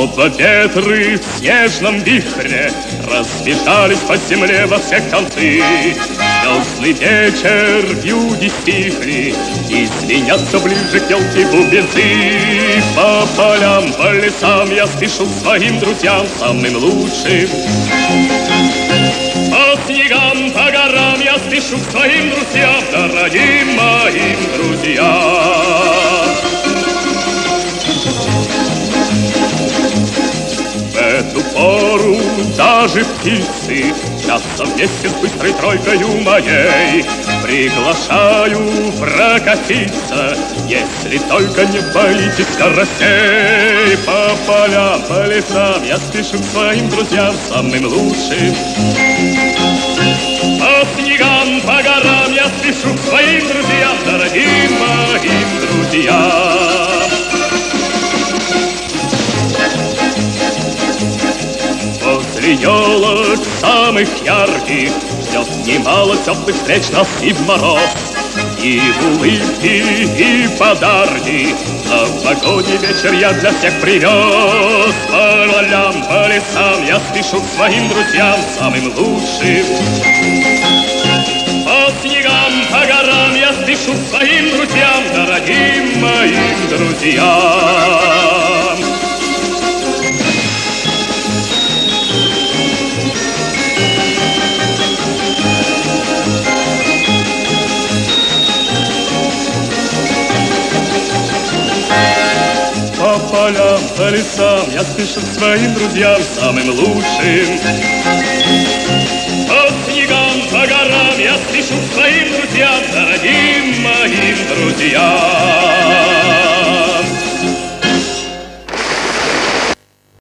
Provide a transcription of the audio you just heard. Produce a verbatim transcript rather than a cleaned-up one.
Оба ветры в снежном вихре разбежались по земле во все концы. Звездный вечер в юге стихли, и звенят все ближе к елке бубенцы. По полям, по лесам я спешу к своим друзьям, самым лучшим. По снегам, по горам я спешу к своим друзьям, дорогим моим друзьям. В эту пору даже птицы мчатся вместе с быстрой тройкою моей. Приглашаю прокатиться, если только не боитесь карасей. По полям, по лесам я спешу к своим друзьям, самым лучшим. По снегам, по горам я спешу к своим друзьям, дорогим моим друзьям. Возле елок самых ярких ждет немало теплых встреч нас и в мороз, и в улыбки, и подарки. Новогодний вечер я для всех привез. По полям, по лесам я спешу к своим друзьям, самым лучшим. По снегам, по горам я спешу к своим друзьям, дорогим моим друзьям. По полям, по лесам я спешу к своим друзьям, самым лучшим. По снегам, по горам я спешу к своим друзьям, дорогим моим друзьям.